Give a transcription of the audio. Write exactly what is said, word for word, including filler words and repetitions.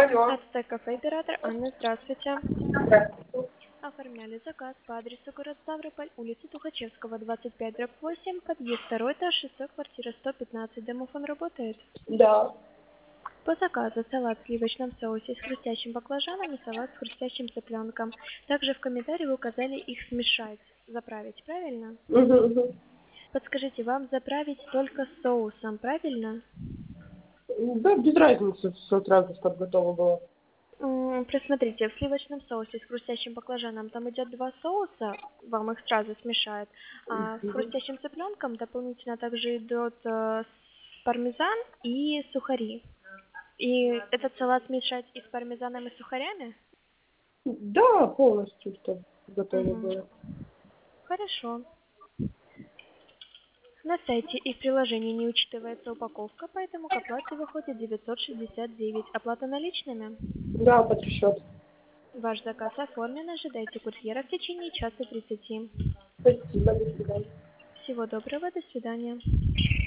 Алло. Ацтек кафе оператор Анна, здравствуйте. Здравствуйте. Оформляли заказ по адресу город Ставрополь, улица Тухачевского, двадцать пять, дробь восемь, подъезд второй этаж, шестой, квартира сто пятнадцать. Домофон работает? Да. По заказу салат в сливочном соусе с хрустящим баклажаном и салат с хрустящим цыпленком. Также в комментарии вы указали их смешать, заправить, правильно? Угу, угу. Подскажите, вам заправить только соусом, правильно? Да, без разницы, все сразу, чтобы готово было. М, Просмотрите, в сливочном соусе с хрустящим баклажаном там идет два соуса, вам их сразу смешают, а с Мгм. хрустящим цыпленком дополнительно также идет э, пармезан и сухари. И этот салат смешать и с пармезаном, и с сухарями? Да, полностью, чтобы готово Мгм. было. Хорошо. На сайте и в приложении не учитывается упаковка, поэтому к оплате выходит девятьсот шестьдесят девять. Оплата наличными? Да, под счет. Ваш заказ оформлен, ожидайте курьера в течение часа тридцати. Спасибо, до свидания. Всего доброго, до свидания.